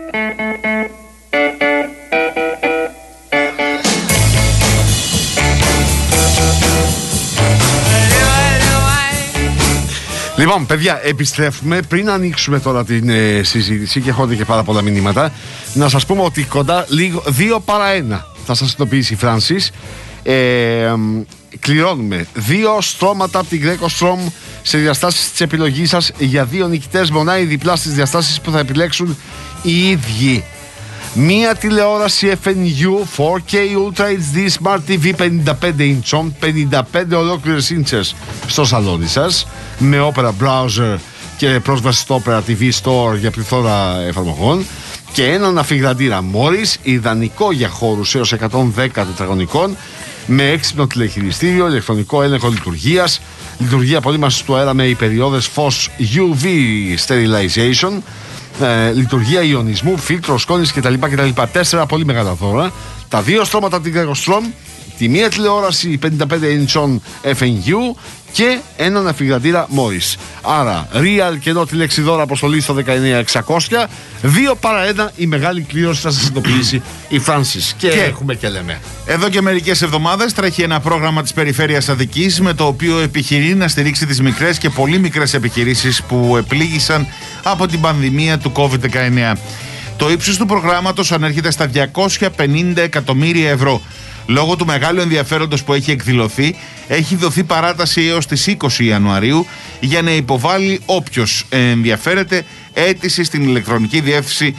Λοιπόν, παιδιά, επιστρέφουμε. Πριν ανοίξουμε τώρα την συζήτηση και έχονται και πάρα πολλά μηνύματα, να σας πούμε ότι κοντά λίγο 2 παρά 1 θα σας ειδοποιήσει η Francis. Κληρώνουμε 2 στρώματα από την Greco Strom σε διαστάσεις της επιλογής σας για 2 νικητές μονά ή διπλά στις διαστάσεις που θα επιλέξουν οι ίδιοι. Μία τηλεόραση FNU 4K Ultra HD Smart TV 55 inch, 55 ολόκληρες ίντσες στο σαλόνι σας, με Opera Browser και πρόσβαση στο Opera TV Store για πληθώρα εφαρμογών, και έναν αφιγραντήρα Morris, ιδανικό για χώρους έως 110 τετραγωνικών, με έξυπνο τηλεχειριστήριο, ηλεκτρονικό έλεγχο λειτουργίας, λειτουργία απολύμανσης του αέρα με υπεριόδες φως UV Sterilization, λειτουργία ιονισμού, φίλτρο, σκόνης κτλ. 4 πολύ μεγάλα δώρα. Τα 2 στρώματα από την Greco Strom, τη μία τηλεόραση 55 inch FNU και έναν αφιγραντήρα Morris. Άρα, real και ενώ τη λέξη δώρα αποστολή στο 19600, 2 παρά 1 η μεγάλη κλήρωση θα σας ειδοποιήσει η Francis. Και έχουμε και λέμε. Εδώ και μερικές εβδομάδες τρέχει ένα πρόγραμμα της Περιφέρειας Αττικής, με το οποίο επιχειρεί να στηρίξει τις μικρές και πολύ μικρές επιχειρήσεις που επλήγησαν από την πανδημία του COVID-19. Το ύψος του προγράμματος ανέρχεται στα 250 εκατομμύρια ευρώ. Λόγω του μεγάλου ενδιαφέροντος που έχει εκδηλωθεί, έχει δοθεί παράταση έως τις 20 Ιανουαρίου για να υποβάλει όποιος ενδιαφέρεται αίτηση στην ηλεκτρονική διεύθυνση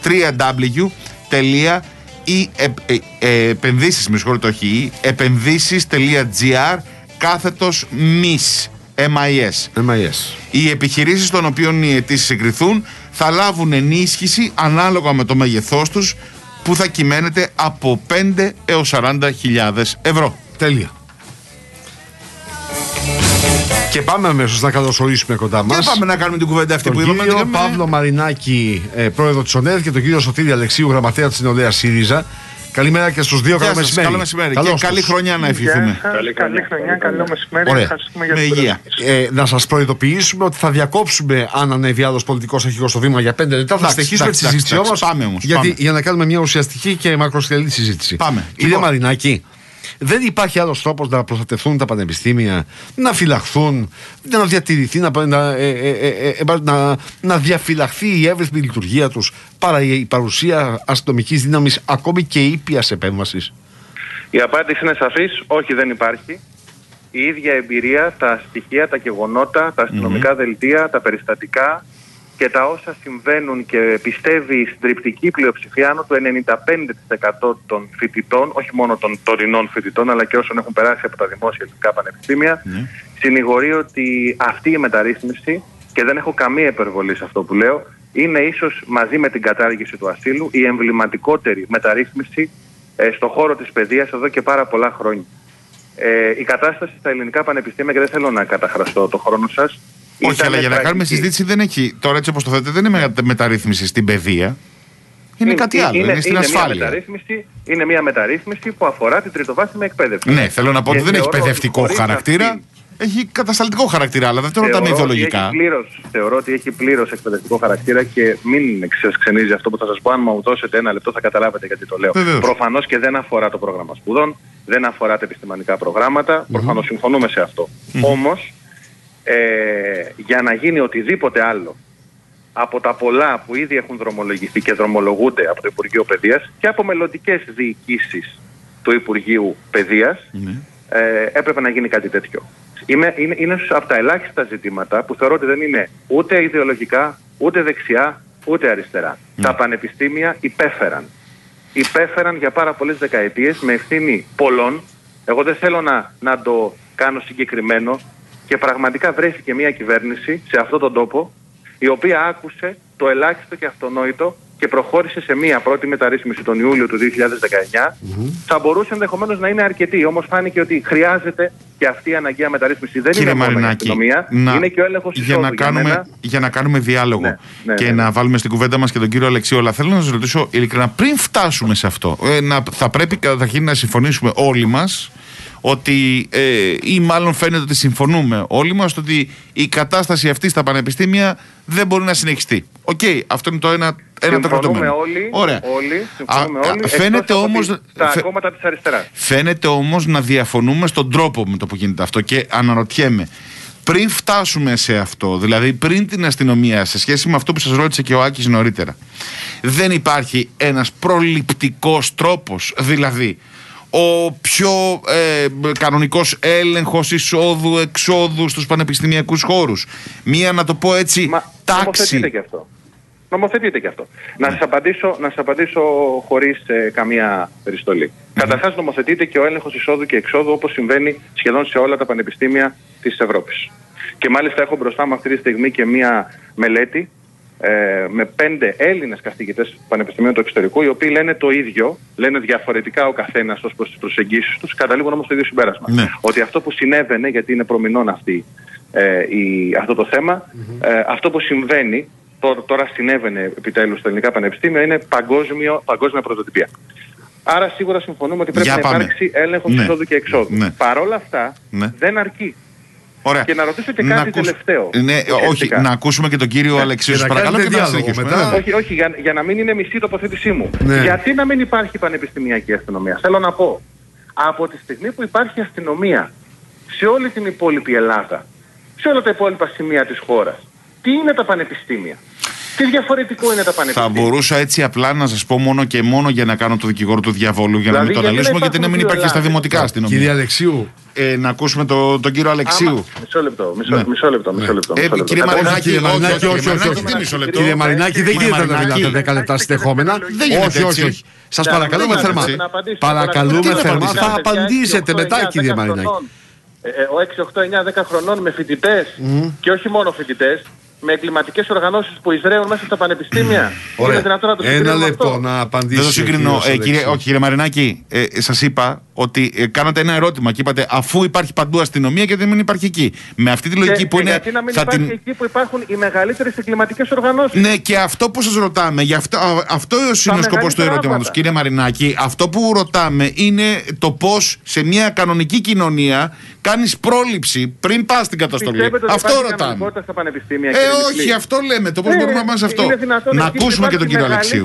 MIS. Οι επιχειρήσεις των οποίων οι αιτήσεις εγκριθούν θα λάβουν ενίσχυση ανάλογα με το μέγεθός τους, που θα κυμαίνεται από 5 έως 40.000 ευρώ. Τέλεια. Και πάμε αμέσως να καλωσορίσουμε κοντά μας. Και πάμε να κάνουμε την κουβέντα αυτή που είπαμε. Τον κύριο Παύλο Μαρινάκη, πρόεδρο της ΟΝΕΔ, και τον κύριο Σωτήρη Αλεξίου, γραμματέα της Νεολαίας ΣΥΡΙΖΑ. Καλημέρα και στους δύο. Καλό μεσημέρι. Καλό μεσημέρι. Και καλή χρονιά να ευχηθούμε. Καλή χρονιά, καλό μεσημέρι. Ωραία. Με υγεία. Να σας προειδοποιήσουμε ότι θα διακόψουμε, αν ανέβει άλλος πολιτικός αρχηγός στο βήμα, για 5 λεπτά. Θα συνεχίσουμε τη συζήτηση όμως. Πάμε όμως. Για να κάνουμε μια ουσιαστική και μακροσκελή συζήτηση. Πάμε. Κύριε Μαρινάκη, δεν υπάρχει άλλος τρόπος να προστατευτούν τα πανεπιστήμια, να φυλαχθούν, να διατηρηθεί, να διαφυλαχθεί η εύρυθμη λειτουργία τους, παρά η παρουσία αστυνομικής δύναμης, ακόμη και ήπιας επέμβασης? Η απάντηση είναι σαφής: όχι, δεν υπάρχει. Η ίδια εμπειρία, τα στοιχεία, τα γεγονότα, τα αστυνομικά δελτία, τα περιστατικά και τα όσα συμβαίνουν, και πιστεύει η συντριπτική πλειοψηφία, άνω του 95% των φοιτητών, όχι μόνο των τωρινών φοιτητών, αλλά και όσων έχουν περάσει από τα δημόσια ελληνικά πανεπιστήμια, συνηγορεί ότι αυτή η μεταρρύθμιση, και δεν έχω καμία υπερβολή σε αυτό που λέω, είναι ίσως μαζί με την κατάργηση του ασύλου η εμβληματικότερη μεταρρύθμιση στον χώρο της παιδείας εδώ και πάρα πολλά χρόνια. Η κατάσταση στα ελληνικά πανεπιστήμια, και δεν θέλω να καταχραστώ το χρόνο σας. Όχι, αλλά για να κάνουμε συζήτηση δεν έχει. Τώρα, έτσι όπως το θέτε, δεν είναι μεταρρύθμιση στην παιδεία. Είναι κάτι άλλο. Είναι στην ασφάλεια. Είναι μια μεταρρύθμιση που αφορά την τριτοβάθμια εκπαίδευση. Ναι, θέλω να πω ότι δεν έχει παιδευτικό χαρακτήρα. Έχει κατασταλτικό χαρακτήρα, αλλά δεν το ρωτάμε ιδεολογικά. Θεωρώ ότι έχει πλήρως εκπαιδευτικό χαρακτήρα, και μην σας ξενίζει αυτό που θα σας πω. Αν μου δώσετε ένα λεπτό, θα καταλάβετε γιατί το λέω. Προφανώς και δεν αφορά το πρόγραμμα σπουδών, δεν αφορά τα επιστημονικά προγράμματα. Προφανώς συμφωνούμε σε αυτό. Όμως, για να γίνει οτιδήποτε άλλο από τα πολλά που ήδη έχουν δρομολογηθεί και δρομολογούνται από το Υπουργείο Παιδείας και από μελλοντικές διοικήσεις του Υπουργείου Παιδείας, έπρεπε να γίνει κάτι τέτοιο. Είναι από τα ελάχιστα ζητήματα που θεωρώ ότι δεν είναι ούτε ιδεολογικά, ούτε δεξιά, ούτε αριστερά. Τα πανεπιστήμια υπέφεραν για πάρα πολλές δεκαετίες με ευθύνη πολλών. Εγώ δεν θέλω να το κάνω συγκεκριμένο, και πραγματικά βρέθηκε μια κυβέρνηση σε αυτόν τον τόπο, η οποία άκουσε το ελάχιστο και αυτονόητο και προχώρησε σε μια πρώτη μεταρρύθμιση τον Ιούλιο του 2019. Θα μπορούσε ενδεχομένως να είναι αρκετή, όμως φάνηκε ότι χρειάζεται και αυτή η αναγκαία μεταρρύθμιση. Δεν είναι μόνο η αστυνομία, είναι και ο έλεγχος εισόδου. Για να κάνουμε διάλογο και να βάλουμε στην κουβέντα μας και τον κύριο Αλεξίου, αλλά θέλω να σας ρωτήσω ειλικρινά, πριν φτάσουμε σε αυτό, θα πρέπει καταρχήν να συμφωνήσουμε όλοι μας ότι, ή μάλλον φαίνεται ότι συμφωνούμε όλοι μας, ότι η κατάσταση αυτή στα πανεπιστήμια δεν μπορεί να συνεχιστεί. Αυτό είναι το ένα Συμφωνούμε όλοι. Φαίνεται όμως. Τα κόμματα της αριστεράς. Φαίνεται όμως να διαφωνούμε στον τρόπο με το που γίνεται αυτό. Και αναρωτιέμαι, πριν φτάσουμε σε αυτό, δηλαδή πριν την αστυνομία, σε σχέση με αυτό που σας ρώτησε και ο Άκης νωρίτερα, δεν υπάρχει ένας προληπτικός τρόπος, δηλαδή ο πιο κανονικός έλεγχος εισόδου-εξόδου στους πανεπιστημιακούς χώρους, μία, να το πω έτσι, τάξη? Νομοθετείται και αυτό. Να σας απαντήσω χωρίς καμία περιστολή. Καταρχάς, νομοθετείται και ο έλεγχος εισόδου και εξόδου, όπως συμβαίνει σχεδόν σε όλα τα πανεπιστήμια της Ευρώπης. Και μάλιστα έχω μπροστά μου αυτή τη στιγμή και μία μελέτη με 5 Έλληνες καθηγητές πανεπιστημίων του εξωτερικού, οι οποίοι λένε το ίδιο, λένε διαφορετικά ο καθένας ως προς τις προσεγγίσεις τους, καταλήγουν όμως στο ίδιο συμπέρασμα. Ναι. Ότι αυτό που συνέβαινε, γιατί είναι προμηνών αυτό το θέμα, αυτό που συμβαίνει, τώρα συνέβαινε επιτέλους στα ελληνικά πανεπιστήμια, είναι παγκόσμια πρωτοτυπία. Άρα σίγουρα συμφωνούμε ότι πρέπει να υπάρξει έλεγχος εισόδου και εξόδου. Ναι. Παρ' όλα αυτά δεν αρκεί. Ωραία. Και να ρωτήσω και κάτι τελευταίο. Ναι, όχι, να ακούσουμε και τον κύριο Αλεξίου. Σας παρακαλώ και να συνεχίσουμε. Όχι, για να μην είναι μισή η τοποθέτησή μου. Ναι. Γιατί να μην υπάρχει πανεπιστημιακή αστυνομία? Θέλω να πω, από τη στιγμή που υπάρχει αστυνομία σε όλη την υπόλοιπη Ελλάδα, σε όλα τα υπόλοιπα σημεία της χώρας, τι είναι τα πανεπιστήμια? Τι διαφορετικό είναι τα πανεπιστήμια? Θα μπορούσα έτσι απλά να σας πω μόνο και μόνο για να κάνω το δικηγόρο του διαβόλου, για να μην το αναλύσουμε, γιατί να μην υπάρχει στα δημοτικά αστυνομία. Κύριε Αλεξίου. Να ακούσουμε τον κύριο Αλεξίου. Μισό λεπτό. Κύριε Μαρινάκη, όχι. Κύριε Μαρινάκη, δεν γίνεται να μιλάτε 10 λεπτά συνεχόμενα. Όχι. Σας παρακαλούμε θερμά. Παρακαλούμε θερμά, θα απαντήσετε μετά, κύριε Μαρινάκη. Ο 6, 8, 9, 10 χρονών με φοιτητές και όχι μόνο φοιτητές, με εγκληματικές οργανώσεις που εισραίουν μέσα στα πανεπιστήμια. Είναι δυνατόν να το συγκρίνουμε? Ένα λεπτό να απαντήσω. Δεν το συγκρινώ. Κύριε Μαρινάκη, σας είπα ότι κάνατε ένα ερώτημα και είπατε αφού υπάρχει παντού αστυνομία και δεν υπάρχει εκεί. Με αυτή τη λογική που είναι. Γιατί να μην υπάρχει εκεί που υπάρχουν οι μεγαλύτερες εγκληματικές οργανώσεις? Ναι, και αυτό που σας ρωτάμε, αυτό είναι ο σκοπός του ερωτήματος, κύριε Μαρινάκη. Αυτό που ρωτάμε είναι το πώς σε μια κανονική κοινωνία κάνεις πρόληψη πριν πας στην καταστολή. Αυτό ρωτάμε. Όχι, αυτό λέμε. Το πώς μπορούμε να πάμε σε αυτό. Να ακούσουμε και τον κύριο Αλεξίου.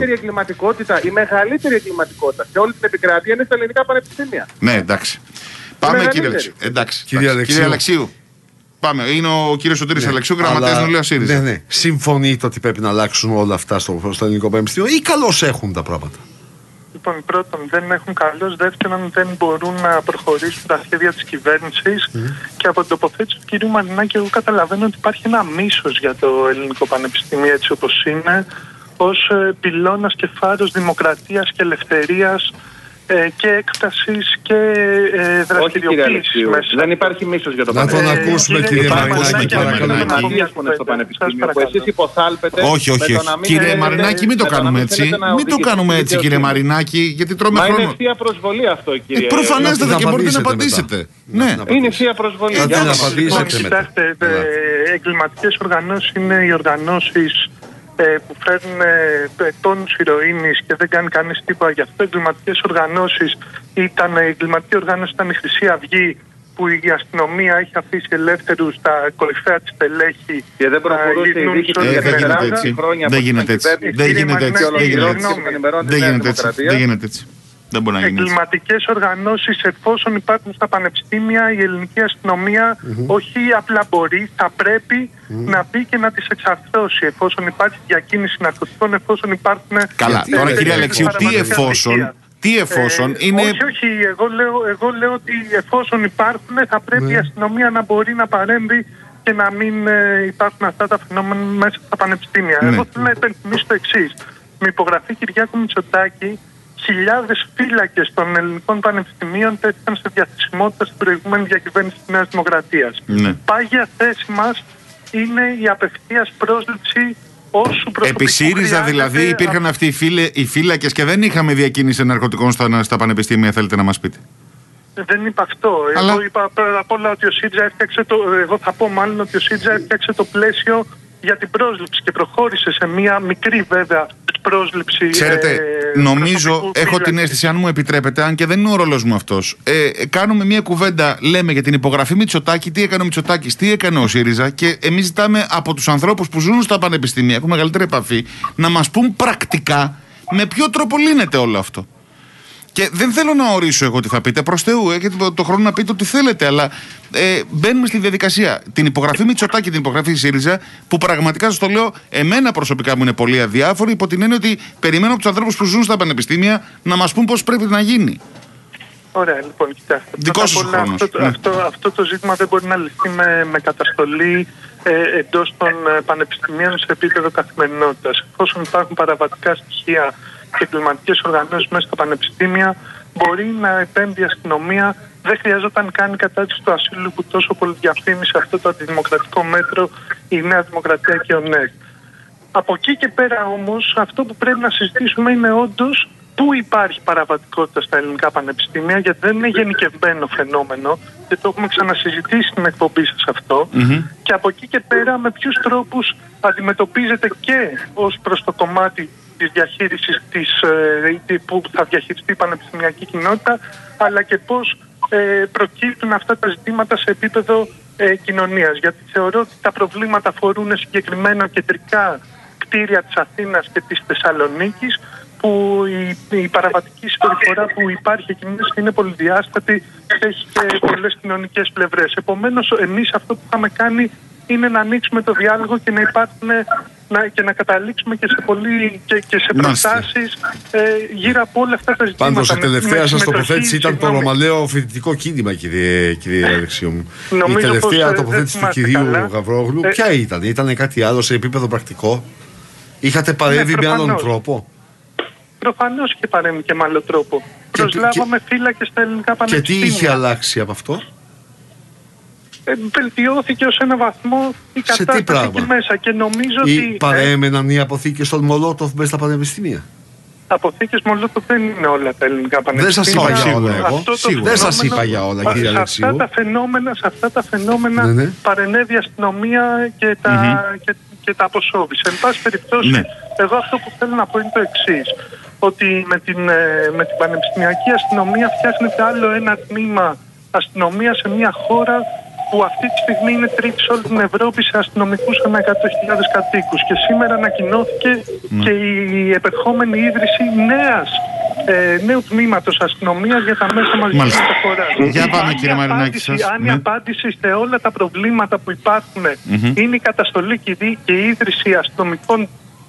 Η μεγαλύτερη εγκληματικότητα σε όλη την επικράτεια είναι στα ελληνικά πανεπιστήμια. Ναι, εντάξει. Πάμε, κύριε Αλεξίου. Κύριε Αλεξίου. Πάμε. Είναι ο κύριος Σωτήρης Αλεξίου, γραμματέας Νεολαία ΣΥΡΙΖΑ. Ναι. Συμφωνείτε ότι πρέπει να αλλάξουν όλα αυτά στο ελληνικό πανεπιστήμιο ή καλώς έχουν τα πράγματα? Λοιπόν, πρώτον, δεν έχουν καλώς. Δεύτερον, δεν μπορούν να προχωρήσουν τα σχέδια της κυβέρνησης. Και από την τοποθέτηση του κ. Μαρινάκη, εγώ καταλαβαίνω ότι υπάρχει ένα μίσος για το ελληνικό πανεπιστήμιο έτσι όπως είναι, ως πυλώνας και φάρος δημοκρατίας και ελευθερίας και έκτασης και δραστηριοποίησης μέσα. Δεν υπάρχει μίσος για το πανεπιστήμιο. Να τον ακούσουμε, κύριε Μαρινάκη. Εσείς υποθάλπετε. Όχι. Κύριε Μαρινάκη, μην το κάνουμε έτσι. Μην το κάνουμε έτσι, κύριε Μαρινάκη, γιατί τρώμε χρόνο. Μα είναι ευθεία προσβολή αυτό, κύριε. Προφανέστατα και μπορείτε να απαντήσετε. Ναι, είναι ευθεία προσβολή. Κοιτάξτε, εγκληματικές οργανώσεις είναι οι οργανώσεις που φέρνουν τόνους ηρωίνης και δεν κάνει κανείς τίποτα. Γι' αυτό οι εγκληματικές οργανώσεις η εγκληματική οργάνωση ήταν η Χρυσή Αυγή, που η αστυνομία έχει αφήσει ελεύθερους τα κορυφαία της στελέχη. Και δεν προχωρούσε η δίκη του για 4 χρόνια. Δεν γίνεται έτσι. Δεν γίνεται έτσι. Εγκληματικές οργανώσεις, εφόσον υπάρχουν στα πανεπιστήμια, η ελληνική αστυνομία όχι απλά μπορεί, θα πρέπει να μπει και να τις εξαρθρώσει, εφόσον υπάρχει διακίνηση ναρκωτικών, εφόσον υπάρχουν. Καλά, τώρα κύριε Αλεξίου, τι εφόσον είναι. Όχι, εγώ λέω ότι εφόσον υπάρχουν, θα πρέπει η αστυνομία να μπορεί να παρέμβει και να μην υπάρχουν αυτά τα φαινόμενα μέσα στα πανεπιστήμια. Εγώ θέλω να υπενθυμίσω το εξής. Με υπογραφή Κυριάκου Μητσοτάκη, χιλιάδες φύλακες των ελληνικών πανεπιστημίων τέθηκαν σε διαθεσιμότητα στην προηγούμενη διακυβέρνηση της Νέας Δημοκρατίας. Πάγια θέση μας είναι η απευθείας πρόσληψη όσου προσωπικού. Επί ΣΥΡΙΖΑ δηλαδή υπήρχαν αυτοί οι φύλακες και δεν είχαμε διακίνηση ναρκωτικών στα πανεπιστήμια, θέλετε να μας πείτε? Δεν είπα αυτό. Εγώ είπα πέρα απ' όλα ότι ο ΣΥΡΙΖΑ έφτιαξε εγώ θα πω μάλλον ότι ο ΣΥΡΙΖΑ έφτιαξε το πλαίσιο για την πρόσληψη και προχώρησε σε μία μικρή βέβαια πρόσληψη νομίζω, έχω την αίσθηση, αν μου επιτρέπετε, αν και δεν είναι ο ρόλος μου αυτός, κάνουμε μια κουβέντα, λέμε για την υπογραφή Μητσοτάκη, τι έκανε ο Μητσοτάκης, τι έκανε ο ΣΥΡΙΖΑ, και εμείς ζητάμε από τους ανθρώπους που ζουν στα πανεπιστήμια, έχουν μεγαλύτερη επαφή, να μας πούν πρακτικά με ποιο τρόπο λύνεται όλο αυτό. Και δεν θέλω να ορίσω εγώ τι θα πείτε. Προς Θεού, έχετε το χρόνο να πείτε ό,τι θέλετε. Αλλά μπαίνουμε στη διαδικασία. Την υπογραφή Μητσοτάκη, την υπογραφή ΣΥΡΙΖΑ, που πραγματικά σας το λέω, εμένα προσωπικά μου είναι πολύ αδιάφορη, υπό την έννοια ότι περιμένω από τους ανθρώπους που ζουν στα πανεπιστήμια να μας πούν πώς πρέπει να γίνει. Ωραία, λοιπόν, κοιτάξτε. Δικός σας χρόνος. Αυτό το ζήτημα δεν μπορεί να λυθεί με καταστολή εντός των πανεπιστημίων σε επίπεδο καθημερινότητας. Εφόσον υπάρχουν παραβατικά στοιχεία και εγκληματικές οργανώσεις μέσα στα πανεπιστήμια, μπορεί να επέμβει η αστυνομία. Δεν χρειαζόταν καν η κατάρτιση του ασύλου που τόσο πολύ διαφήμισε αυτό το αντιδημοκρατικό μέτρο η Νέα Δημοκρατία και ο ΝΕΚ. Από εκεί και πέρα όμως, αυτό που πρέπει να συζητήσουμε είναι όντως πού υπάρχει παραβατικότητα στα ελληνικά πανεπιστήμια, γιατί δεν είναι γενικευμένο φαινόμενο και το έχουμε ξανασυζητήσει στην εκπομπή σας αυτό. Και από εκεί και πέρα με ποιους τρόπους αντιμετωπίζεται και ως προς το κομμάτι της διαχείρισης που θα διαχειριστεί η πανεπιστημιακή κοινότητα, αλλά και πώς προκύπτουν αυτά τα ζητήματα σε επίπεδο κοινωνίας. Γιατί θεωρώ ότι τα προβλήματα αφορούν συγκεκριμένα κεντρικά κτίρια της Αθήνας και της Θεσσαλονίκης, που η παραβατική συμπεριφορά που υπάρχει εκεί μέσα είναι πολυδιάστατη και έχει και πολλές κοινωνικές πλευρές. Επομένως, εμείς αυτό που είχαμε κάνει είναι να ανοίξουμε το διάλογο και να υπάρχουν και να καταλήξουμε και σε προτάσεις γύρω από όλα αυτά τα ζητήματα. Πάντως η τελευταία σας τοποθέτηση ήταν το ρωμαλαίο φοιτητικό κίνημα, κύριε Αλεξίου μου. Η τελευταία τοποθέτηση του κυρίου Γαβρόγλου ποια ήταν? Ήταν κάτι άλλο σε επίπεδο πρακτικό? Είχατε παρέμβει με άλλον τρόπο? Προφανώς και παρέμβει και με άλλο τρόπο. Προσλάβαμε φύλακες στα ελληνικά πανεπιστήμια. Και τι είχε αλλάξει από αυτό? Βελτιώθηκε ως ένα βαθμό η κατάσταση εκεί μέσα και νομίζω ότι... Παρέμεναν οι αποθήκες των Μολότοφ μέσα στα πανεπιστήμια? Αποθήκες Μολότοφ δεν είναι όλα τα ελληνικά πανεπιστήμια. Δεν σας είπα για όλα εγώ. Δεν σας είπα για όλα, κύριε Αλεξίου. Σε αυτά τα φαινόμενα παρενέβη η αστυνομία και τα αποσώβησε. Εν πάση περιπτώσει, εγώ αυτό που θέλω να πω είναι το εξής. Ότι με την πανεπιστημιακή αστυνομία φτιάχνεται άλλο ένα τμήμα αστυνομία σε μια χώρα που αυτή τη στιγμή είναι τρίτη σε όλη την Ευρώπη σε αστυνομικούς ανά 100.000 κατοίκους. Και σήμερα ανακοινώθηκε και η επερχόμενη ίδρυση νέου τμήματος αστυνομίας για τα μέσα μαζικής μεταφοράς. Για πάμε, κύριε Μαρινάκη σας. Αν η απάντηση σε όλα τα προβλήματα που υπάρχουν είναι η καταστολή και η ίδρυση αστυνομικών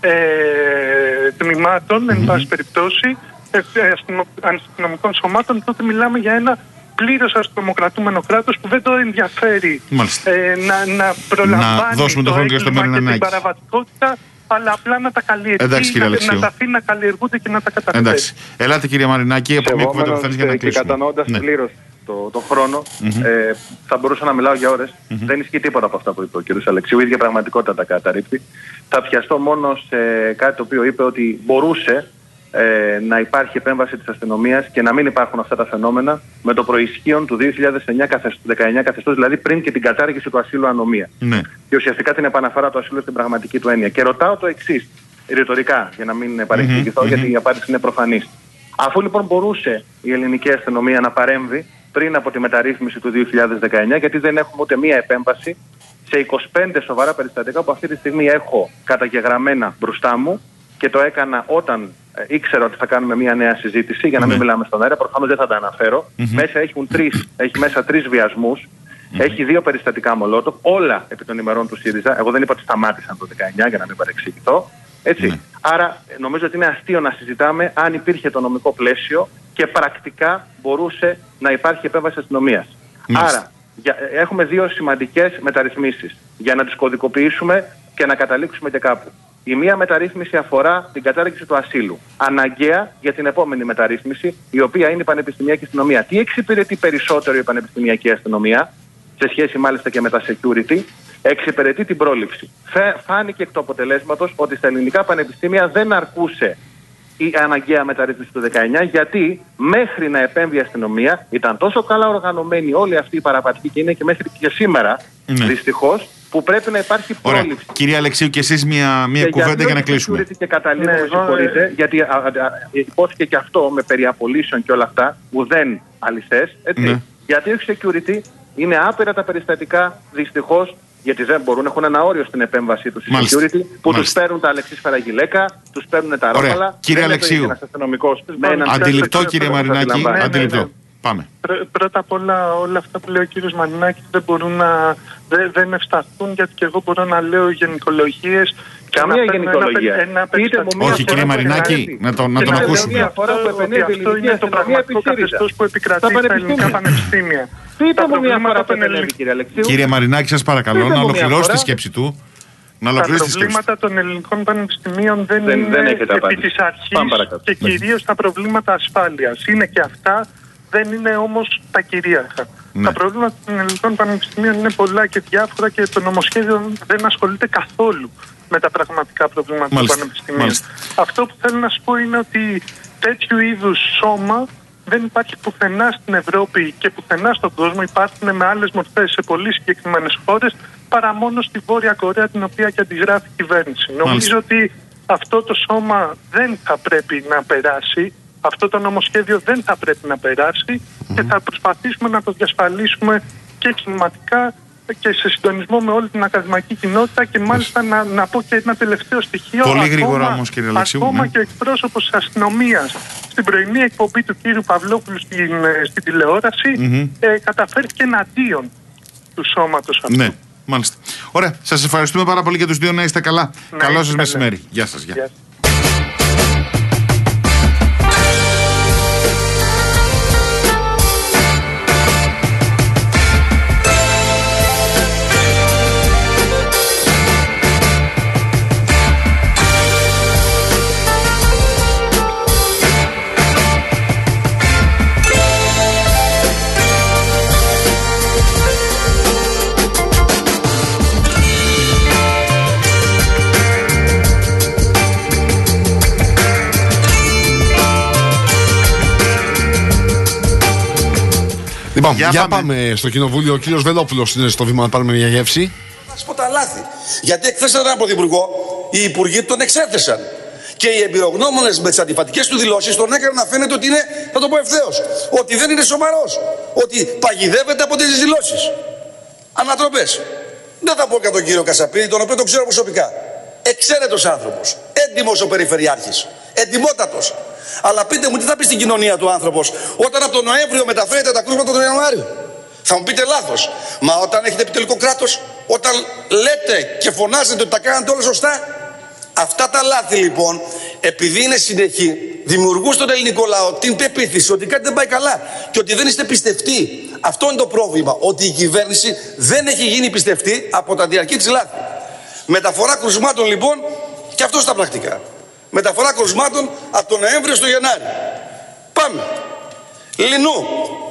τμήματων, εν πάση περιπτώσει, αστυνομικών σωμάτων, τότε μιλάμε για ένα πλήρως αστυνομοκρατούμενο κράτος που δεν το ενδιαφέρει να προλαμβάνει το έγκλημα και την παραβατικότητα, αλλά απλά να τα καλλιεργεί, να τα αφήνει να καλλιεργούνται και να τα καταφέρει. Εντάξει. Ελάτε, κύριε Μαρινάκη, από μια κουβέντα που θέλεις για να κλείσουμε. Και κατανοώντας πλήρως το χρόνο, θα μπορούσα να μιλάω για ώρες. Δεν ισχύει τίποτα από αυτά που είπε ο κ. Αλεξίου. Η ίδια πραγματικότητα τα καταρρίπτει. Θα πιαστώ μόνο σε κάτι το οποίο είπε, ότι μπορούσε να υπάρχει επέμβαση της αστυνομίας και να μην υπάρχουν αυτά τα φαινόμενα με το προισχύον του 2019 καθεστώς, δηλαδή πριν και την κατάργηση του ασύλου ανομία. Και ουσιαστικά την επαναφορά του ασύλου στην πραγματική του έννοια. Και ρωτάω το εξής, ρητορικά, για να μην παρεξηγηθώ, γιατί η απάντηση είναι προφανής. Αφού λοιπόν μπορούσε η ελληνική αστυνομία να παρέμβει πριν από τη μεταρρύθμιση του 2019, γιατί δεν έχουμε ούτε μία επέμβαση σε 25 σοβαρά περιστατικά που αυτή τη στιγμή έχω καταγεγραμμένα μπροστά μου, και το έκανα όταν ήξερα ότι θα κάνουμε μια νέα συζήτηση, για να μην μιλάμε στον αέρα, προφανώς δεν θα τα αναφέρω. Μέσα έχει μέσα 3 βιασμούς, έχει 2 περιστατικά Μολότοφ, όλα επί των ημερών του ΣΥΡΙΖΑ. Εγώ δεν είπα ότι σταμάτησαν το 19, για να μην παρεξηγηθώ. Έτσι. Άρα νομίζω ότι είναι αστείο να συζητάμε αν υπήρχε το νομικό πλαίσιο και πρακτικά μπορούσε να υπάρχει επέμβαση αστυνομίας. Άρα έχουμε 2 σημαντικές μεταρρυθμίσεις για να τις κωδικοποιήσουμε και να καταλήξουμε και κάπου. Η μία μεταρρύθμιση αφορά την κατάργηση του ασύλου. Αναγκαία για την επόμενη μεταρρύθμιση, η οποία είναι η πανεπιστημιακή αστυνομία. Τι εξυπηρετεί περισσότερο η πανεπιστημιακή αστυνομία, σε σχέση μάλιστα και με τα security? Εξυπηρετεί την πρόληψη. Φάνηκε εκ του αποτελέσματος ότι στα ελληνικά πανεπιστήμια δεν αρκούσε η αναγκαία μεταρρύθμιση του 19, γιατί μέχρι να επέμβει η αστυνομία ήταν τόσο καλά οργανωμένοι όλοι αυτοί οι παραβατικοί, και είναι και μέχρι και σήμερα, δυστυχώς, που πρέπει να υπάρχει πρόληψη. Κύριε Αλεξίου, και εσείς μια κουβέντα για να κλείσουμε. Και καταλήγω, με συγχωρείτε, γιατί υπόθηκε και αυτό με περιαπολύσεων και όλα αυτά, ουδέν αληθές, έτσι. Ναι. Γιατί όχι security, είναι άπειρα τα περιστατικά, δυστυχώς, γιατί δεν μπορούν, έχουν ένα όριο στην επέμβασή τους οι security, που τους παίρνουν τα αλεξίσφαιρα γυλαίκα, τους παίρνουν τα ρόπαλα. Κύριε Αλεξίου, αντιληπτό κύριε Μαρινάκη, αντιληπτό. Πάμε. Πρώτα απ' όλα αυτά που λέει ο κύριος Μαρινάκης δεν μπορούν να δεν ευσταθούν, γιατί και εγώ μπορώ να λέω γενικολογίες. Καμία γενικολογία. Όχι κύριε Μαρινάκη, να τον ακούσουμε. Αυτό είναι το πραγματικό καθεστώς που επικρατεί στα ελληνικά πανεπιστήμια. Πείτε μου μια φορά που επενέβη, κύριε Αλεξίου. Κύριε Μαρινάκη, σας παρακαλώ να ολοκληρώσει τη σκέψη του. Τα προβλήματα των ελληνικών πανεπιστημίων δεν είναι επί της αρχής και κυρίως τα προβλήματα ασφάλειας. Είναι και αυτά, δεν είναι όμως τα κυρίαρχα. Ναι. Τα προβλήματα των ελληνικών πανεπιστημίων είναι πολλά και διάφορα και το νομοσχέδιο δεν ασχολείται καθόλου με τα πραγματικά προβλήματα των πανεπιστημίων. Αυτό που θέλω να σου πω είναι ότι τέτοιου είδους σώμα δεν υπάρχει πουθενά στην Ευρώπη και πουθενά στον κόσμο. Υπάρχουν με άλλες μορφές σε πολύ συγκεκριμένες χώρες, παρά μόνο στη Βόρεια Κορέα, την οποία και αντιγράφει η κυβέρνηση. Νομίζω ότι αυτό το σώμα δεν θα πρέπει να περάσει. Αυτό το νομοσχέδιο δεν θα πρέπει να περάσει και θα προσπαθήσουμε να το διασφαλίσουμε και κινηματικά και σε συντονισμό με όλη την ακαδημαϊκή κοινότητα. Και μάλιστα να πω και ένα τελευταίο στοιχείο. Πολύ γρήγορα όμως, κύριε Αλεξίου. Ακόμα και ο εκπρόσωπος της αστυνομίας στην πρωινή εκπομπή του κύριου Παυλόπουλου στην τηλεόραση καταφέρθηκε εναντίον του σώματος αυτού. Ναι, μάλιστα. Ωραία. Σας ευχαριστούμε πάρα πολύ και τους δύο, να είστε καλά. Καλό σας μεσημέρι. Γεια σας. Γεια. Λοιπόν, για πάμε στο κοινοβούλιο. Ο κύριος Βελόπουλος είναι στο βήμα να πάρουμε μια γεύση. Θα σας πω τα λάθη. Γιατί εκθέσαν έναν πρωθυπουργό, οι υπουργοί τον εξέθεσαν. Και οι εμπειρογνώμονες με τις αντιφατικές του δηλώσεις τον έκαναν να φαίνεται ότι είναι, θα το πω ευθέως, ότι δεν είναι σοβαρός. Ότι παγιδεύεται από τις δηλώσεις. Ανατροπές. Δεν θα πω για τον κύριο Κασαπίδη, τον οποίο τον ξέρω προσωπικά. Εξαίρετος άνθρωπος. Έντιμος ο Περιφερειάρχης. Εντιμότατος. Αλλά πείτε μου, τι θα πει στην κοινωνία του άνθρωπος όταν από τον Νοέμβριο μεταφέρετε τα κρούσματα τον Ιανουάριο? Θα μου πείτε λάθος. Μα όταν έχετε επιτελικό κράτος, όταν λέτε και φωνάζετε ότι τα κάνετε όλα σωστά. Αυτά τα λάθη λοιπόν, επειδή είναι συνεχή, δημιουργούν στον ελληνικό λαό την πεποίθηση ότι κάτι δεν πάει καλά και ότι δεν είστε πιστευτοί. Αυτό είναι το πρόβλημα. Ότι η κυβέρνηση δεν έχει γίνει πιστευτή από τα διαρκή της λάθη. Μεταφορά κρουσμάτων λοιπόν, και αυτό στα πρακτικά. Μεταφορά κρουσμάτων από τον Νοέμβριο στο Γενάρη. Πάμε. Λινού.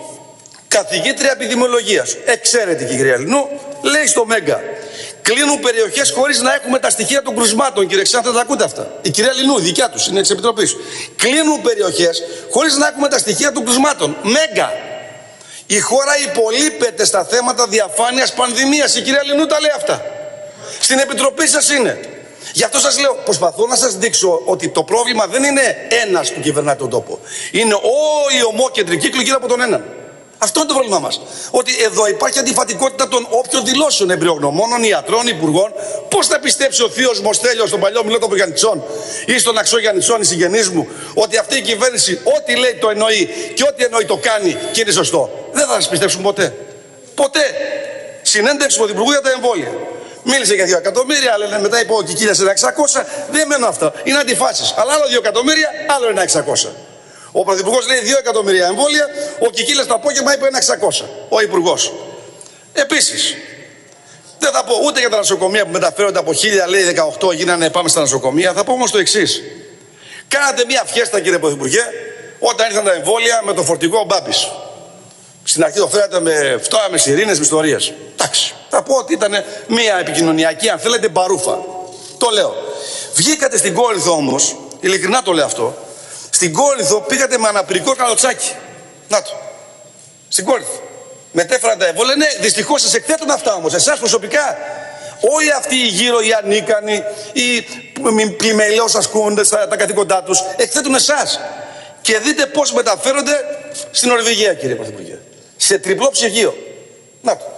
Καθηγήτρια επιδημιολογίας. Εξαίρετη κυρία Λινού. Λέει στο Μέγκα. Κλείνουν περιοχές χωρίς να έχουμε τα στοιχεία των κρουσμάτων. Κύριε Ξάνθα, τα ακούτε αυτά? Η κυρία Λινού, δικιά τους, είναι της Επιτροπής. Κλείνουν περιοχές χωρίς να έχουμε τα στοιχεία των κρουσμάτων. Μέγκα. Η χώρα υπολείπεται στα θέματα διαφάνειας πανδημίας. Η κυρία Λινού τα λέει αυτά. Στην Επιτροπή σας είναι. Γι' αυτό σας λέω, προσπαθώ να σας δείξω ότι το πρόβλημα δεν είναι ένας που κυβερνάει τον τόπο. Είναι όλοι οι ομόκεντροι κύκλοι γύρω από τον έναν. Αυτό είναι το πρόβλημά μας. Ότι εδώ υπάρχει αντιφατικότητα των όποιων δηλώσεων εμπειρογνωμόνων, ιατρών, υπουργών. Πώς θα πιστέψει ο θείος μου ο Στέλιος στον παλιό Μιλότοπο Γιαννιτσών ή στον Αξό Γιαννιτσών, οι συγγενείς μου, ότι αυτή η κυβέρνηση ό,τι λέει το εννοεί και ό,τι εννοεί το κάνει και είναι σωστό? Δεν θα σας πιστέψουν ποτέ. Ποτέ. Συνέντευξη του Πρωθυπουργού για τα εμβόλια. Μίλησε για 2 εκατομμύρια, λένε μετά είπε ο Κικίλιας ένα 600. Δεν μένω αυτά. Είναι αντιφάσεις. Αλλά άλλο 2 εκατομμύρια, άλλο ένα 600. Ο Πρωθυπουργός λέει 2 εκατομμύρια εμβόλια, ο Κικίλιας το απόγευμα είπε ένα 600. Ο Υπουργός. Επίσης, δεν θα πω ούτε για τα νοσοκομεία που μεταφέρονται από 1000, λέει 18, γίνανε πάμε στα νοσοκομεία. Θα πω όμως το εξής. Κάνατε μια φιέστα, κύριε Πρωθυπουργέ, όταν ήρθαν τα εμβόλια με το φορτηγό Μπάμπης. Στην αρχή το φέρατε με φτώα, με σιρήνες, με ιστορίες. Εντάξει. Θα πω ότι ήταν μια επικοινωνιακή, αν θέλετε, μπαρούφα. Το λέω. Βγήκατε στην Κόρινθο όμως, ειλικρινά το λέω αυτό, στην Κόρινθο πήγατε με αναπηρικό καλοτσάκι. Να το. Στην Κόρινθο. Μετέφεραν τα εμβόλια. Ναι, δυστυχώς σας εκθέτουν αυτά όμως. Εσάς προσωπικά. Όχι αυτοί οι γύρω, οι ανίκανοι, οι πλημελώς ασκούνται τα καθήκοντά τους, εκθέτουν εσάς. Και δείτε πώς μεταφέρονται στην Νορβηγία, κύριε Πρωθυπουργέ. Σε τριπλό ψυγείο. Να το.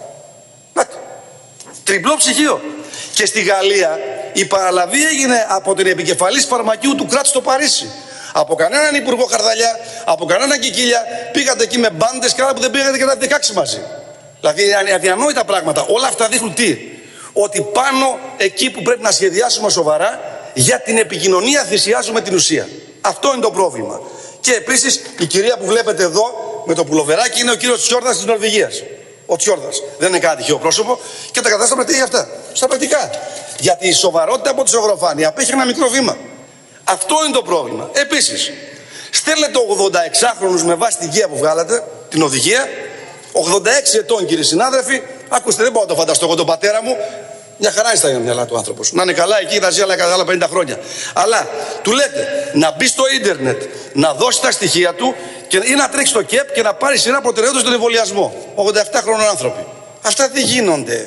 Τριπλό ψυγείο. Και στη Γαλλία η παραλαβή έγινε από την επικεφαλής φαρμακείου του κράτους στο Παρίσι. Από κανέναν υπουργό Χαρδαλιά, από κανέναν Κικίλια. Πήγατε εκεί με μπάντες και άλλα που δεν πήγατε και τα 16 μαζί. Δηλαδή είναι αδιανόητα πράγματα. Όλα αυτά δείχνουν τι? Ότι πάνω εκεί που πρέπει να σχεδιάσουμε σοβαρά, για την επικοινωνία θυσιάζουμε την ουσία. Αυτό είναι το πρόβλημα. Και επίσης η κυρία που βλέπετε εδώ με το πουλοβεράκι είναι ο κύριος Τσιόρδας της Νορβηγίας. Ο Τσιόρδας. Δεν είναι κανένα τυχαίο πρόσωπο και τα κατάσταμα τι αυτά. Στα πρακτικά. Γιατί η σοβαρότητα από τη σοβαροφάνεια απέχει ένα μικρό βήμα. Αυτό είναι το πρόβλημα. Επίσης, στέλνετε 86χρονους με βάση την γκία που βγάλατε, την οδηγία, 86 ετών κύριοι συνάδελφοι. Ακούστε, δεν μπορώ να το φανταστώ εγώ τον πατέρα μου. Μια χαρά είναι στα μυαλά του άνθρωπος. Να είναι καλά εκεί, θα ζει άλλα 50 χρόνια. Αλλά του λέτε να μπει στο ίντερνετ, να δώσει τα στοιχεία του ή να τρέξει στο ΚΕΠ και να πάρει σειρά προτεραιότητα στον εμβολιασμό. 87χρονων άνθρωποι. Αυτά δεν γίνονται.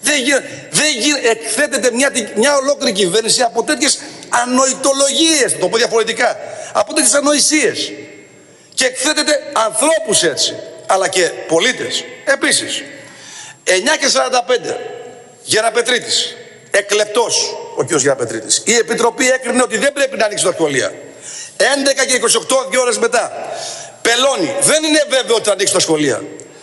Εκθέτεται μια ολόκληρη κυβέρνηση από τέτοιες ανοητολογίες, θα το πω διαφορετικά, από τέτοιες ανοησίες. Και εκθέτεται ανθρώπους έτσι, αλλά και πολίτες. Επίσης, 9:45. Γεραπετρίτης, εκλεπτός ο κ. Γεραπετρίτης. Η Επιτροπή έκρινε ότι δεν πρέπει να ανοίξει τα σχολεία. 11:28, 2 ώρες μετά. Πελώνει. Δεν είναι βέβαιο ότι θα ανοίξει τα σχολεία.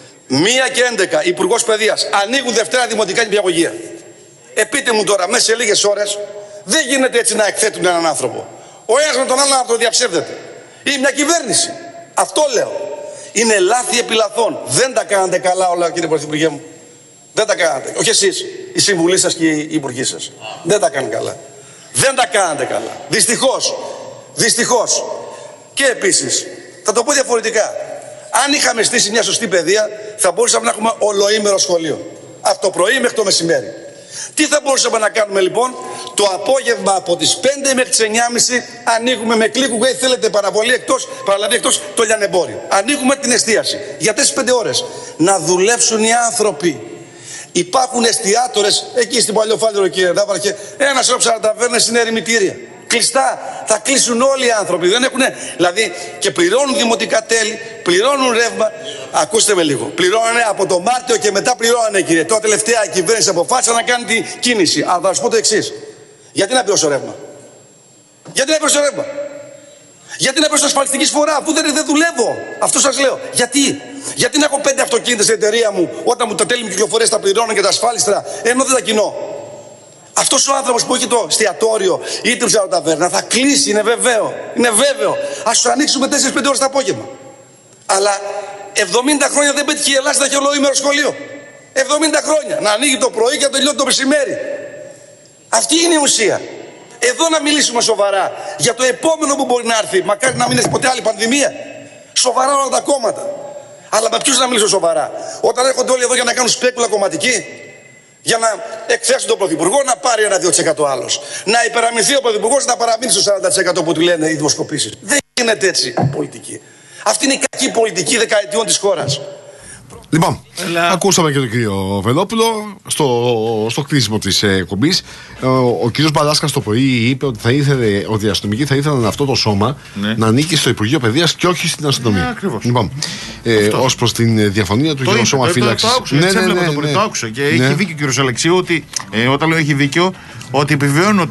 1:11, Υπουργός Παιδείας. Ανοίγουν Δευτέρα δημοτικά νηπιαγωγεία. Πείτε μου τώρα, μέσα σε λίγες ώρες, δεν γίνεται έτσι να εκθέτουν έναν άνθρωπο. Ο ένας με τον άλλον να το διαψεύδεται. Ή μια κυβέρνηση. Αυτό λέω. Είναι λάθη επί λαθών. Δεν τα κάνατε καλά όλα, κύριε Πρωθυπουργέ μου. Δεν τα κάνατε. Όχι εσείς, οι συμβουλοί σας και οι υπουργοί σας. Δεν τα κάνουν καλά. Δεν τα κάνατε καλά. Δυστυχώς. Δυστυχώς. Και επίσης, θα το πω διαφορετικά. Αν είχαμε στήσει μια σωστή παιδεία, θα μπορούσαμε να έχουμε ολοήμερο σχολείο. Από το πρωί μέχρι το μεσημέρι. Τι θα μπορούσαμε να κάνουμε λοιπόν? Το απόγευμα από τις 5 μέχρι τις 9:30 ανοίγουμε με κλικ away, θέλετε παραλαβή εκτός το λιανεμπόριο. Ανοίγουμε την εστίαση για 4-5 ώρες. Να δουλέψουν οι άνθρωποι. Υπάρχουν εστιατόρες εκεί στην Παλαιοφάλιρο, κύριε Δάβαρχε. Ένα σωρό ψαραταβέρνες είναι ερημητήρια. Κλειστά. Θα κλείσουν όλοι οι άνθρωποι. Δεν έχουν, δηλαδή, και πληρώνουν δημοτικά τέλη, πληρώνουν ρεύμα. Ακούστε με λίγο. Πληρώνανε από το Μάρτιο και μετά πληρώνανε, κύριε. Τώρα τελευταία η κυβέρνηση αποφάσισε να κάνει την κίνηση. Αλλά θα σου πω το εξής. Γιατί να πληρώσω ρεύμα? Γιατί να πληρώσω ρεύμα? Γιατί να πληρώσω ασφαλιστική εισφορά αφού δεν δουλεύω? Αυτό σας λέω. Γιατί να έχω 5 αυτοκίνητα στην εταιρεία μου όταν μου τα τέλη μου κυκλοφορίες τα πληρώνω και τα ασφάλιστρα, ενώ δεν τα κοινώ? Αυτός ο άνθρωπος που έχει το εστιατόριο ή την ψαροταβέρνα θα κλείσει, είναι βέβαιο. Είναι βέβαιο. Ας του ανοίξουμε 4-5 ώρες το απόγευμα. Αλλά 70 χρόνια δεν πέτυχε η Ελλάδα να έχει ολοήμερο σχολείο. 70 χρόνια. Να ανοίγει το πρωί και να τελειώνει το μεσημέρι. Αυτή είναι η ουσία. Εδώ να μιλήσουμε σοβαρά για το επόμενο που μπορεί να έρθει. Μακάρι να μην έρθει ποτέ άλλη πανδημία. Σοβαρά όλα τα κόμματα. Αλλά με ποιους να μιλήσω σοβαρά? Όταν έρχονται όλοι εδώ για να κάνουν σπέκουλα κομματική, για να εκθέσουν τον Πρωθυπουργό να πάρει 1-2% άλλος. Να υπεραμεινθεί ο Πρωθυπουργός να παραμείνει στο 40% που του λένε οι δημοσκοπήσεις. Δεν γίνεται έτσι πολιτική. Αυτή είναι η κακή πολιτική δεκαετιών της χώρας. Λοιπόν, ακούσαμε και τον κύριο Βελόπουλο στο κλείσιμο της εκπομπής. Ο κύριος Μπαλάσκας το πρωί είπε ότι ότι οι αστυνομικοί θα ήθελαν αυτό το σώμα να ανήκει στο Υπουργείο Παιδείας και όχι στην αστυνομία. Ακριβώς. Λοιπόν, ως προς την διαφωνία του για το σώμα φύλαξης. Το άκουσα και έχει δίκιο ο κύριος Αλεξίου ότι όταν λέω έχει δίκιο, ότι επιβεβαιώνω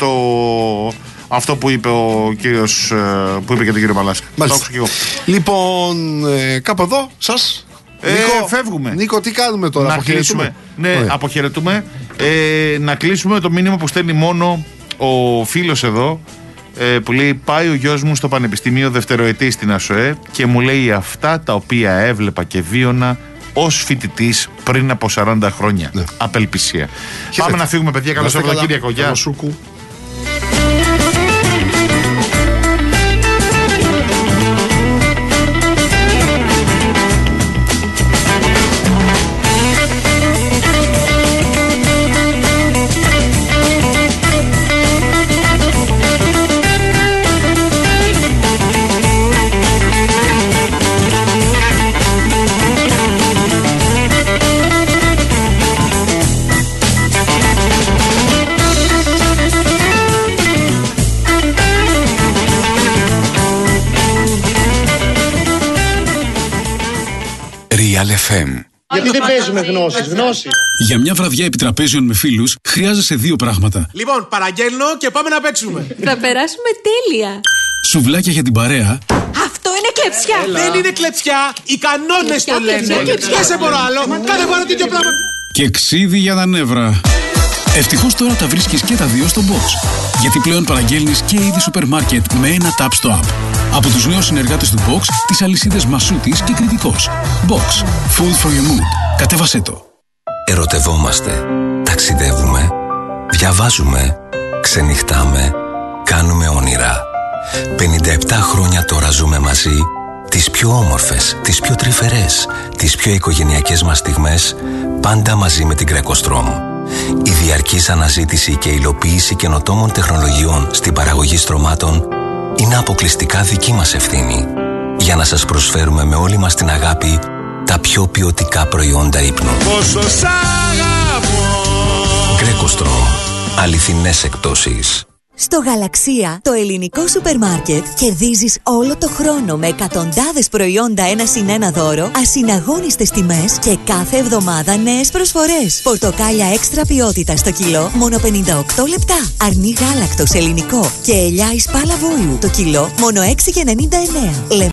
αυτό που είπε ο κύριος, που είπε και τον κύριο Μπαλάσκα. Το άκουσα και εγώ. Λοιπόν, κάπου εδώ σας. Νίκο, φεύγουμε. Νίκο, τι κάνουμε τώρα? Να κλείσουμε. Ναι, αποχαιρετούμε. Να κλείσουμε το μήνυμα που στέλνει μόνο ο φίλος εδώ, που λέει: πάει ο γιος μου στο πανεπιστήμιο δευτεροετή στην ΑΣΟΕ και μου λέει αυτά τα οποία έβλεπα και βίωνα ως φοιτητής πριν από 40 χρόνια. Ναι. Απελπισία. Πάμε να φύγουμε, παιδιά. Καλό Σαββατοκύριακο. Γεια. Real FM. Γιατί δεν παίζουμε γνώσεις, γνώση. Για μια βραδιά επιτραπέζιων με φίλους χρειάζεσαι 2 πράγματα. Λοιπόν, παραγγέλνω και πάμε να παίξουμε. Θα περάσουμε τέλεια. Σουβλάκια για την παρέα. Αυτό είναι κλεψιά. Δεν είναι κλεψιά. Οι κανόνες το λένε. Δεν σε μπορώ άλλο. Κάθε φορά τέτοιο πράγμα. Και ξύδι για τα νεύρα. Ευτυχώς τώρα τα βρίσκεις και τα 2 στο Box. Γιατί πλέον παραγγέλνεις και είδη σούπερ μάρκετ με ένα tap στο app. Από τους νέους συνεργάτες του Box, τις αλυσίδες Μασούτης και Κρητικός. Box. Food for your mood. Κατέβασέ το. Ερωτευόμαστε. Ταξιδεύουμε. Διαβάζουμε. Ξενυχτάμε. Κάνουμε όνειρα. 57 χρόνια τώρα ζούμε μαζί. Τις πιο όμορφες, τις πιο τρυφερές, τις πιο οικογενειακές μας στιγμές, πάντα μαζί με την Greco-Strom. Η διαρκής αναζήτηση και υλοποίηση καινοτόμων τεχνολογιών στην παραγωγή στρωμάτων είναι αποκλειστικά δική μας ευθύνη, για να σας προσφέρουμε με όλη μας την αγάπη τα πιο ποιοτικά προϊόντα ύπνου. Greco-Strom. Αληθινές εκπτώσεις. Στο Γαλαξία, το ελληνικό σούπερ μάρκετ, κερδίζεις όλο το χρόνο με εκατοντάδες προϊόντα 1+1 δώρο, ασυναγώνιστες τιμές και κάθε εβδομάδα νέες προσφορές. Πορτοκάλια έξτρα ποιότητα στο κιλό, μόνο 58 λεπτά. Αρνί γάλακτος ελληνικό και ελιά εις πάλα βόλου, το κιλό, μόνο 6,99.